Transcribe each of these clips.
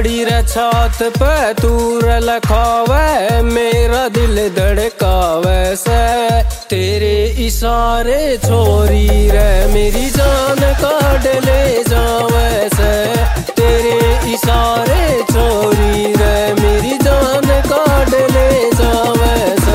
खड़ी रे छात पे तू रे लखावे, मेरा दिल धड़कावे से तेरे इशारे छोरी रे मेरी जान काढ़ ले जावे से तेरे इशारे छोरी रे मेरी जान काढ़ ले जावे से।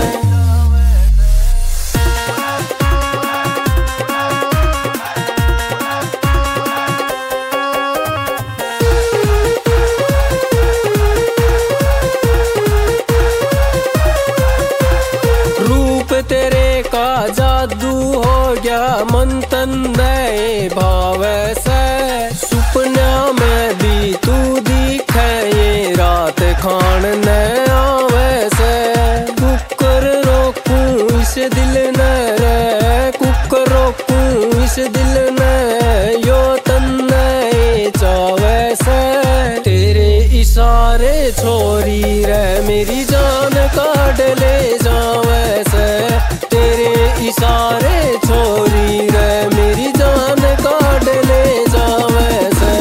तेरे का जादू हो गया मन तन दे भाव से, सुपना में भी तू दिखे ये रात खान न आवे से। कुकर रोकूं इस दिल न रे, कुकर रोकूं इस दिल न यो तन न चावे से तेरे इशारे छोरी रे मेरी जान काढ़ ले जावे से तेरे इशारे छोरी रे मेरी जान काढ़ ले जावे से।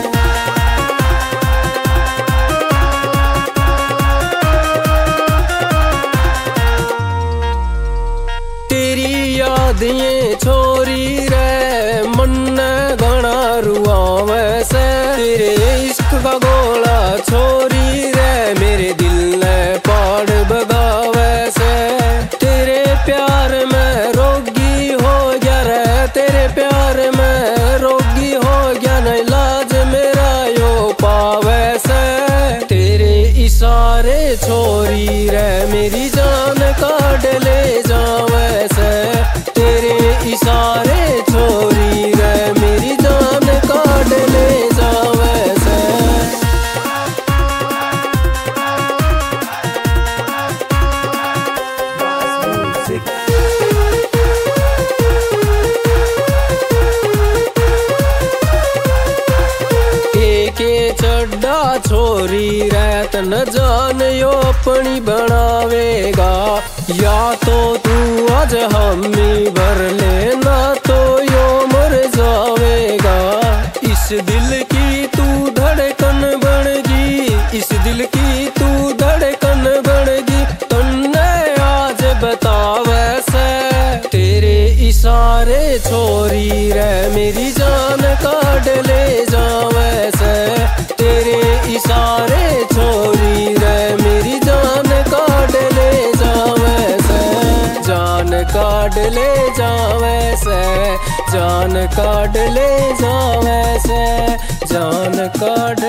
तेरी याद ये छोरी रे मन घना रुआवे से, तेरे इश्क का गोला छोरी रे मेरे दिल ने पाड़ बगावे से। तेरे प्यार में रोगी हो गया रे, तेरे प्यार में रोगी हो गया न इलाज मेरा यो पावे से तेरे इशारे छोरी रे मेरी जान काढ़ ले जावे से तेरे इशारे छोरी रे मेरी जान काढ़ ले जावे से। चड्डा छोरी रहत न जान यो अपनी बनावेगा, या तो तू आज हामी भर लेना तो यो मर जावेगा। इस दिल की तू धड़कन बनेगी, इस दिल की तू धड़कन बनेगी, तुमने आज बतावे से तेरे इशारे छोरी रे मेरी जान काढ़ ले जावे से तेरे इशारे छोरी रे मेरी जान काढ़ ले जावे से जान काढ़ ले जावे से जान काढ़ ले जावे से जान काढ़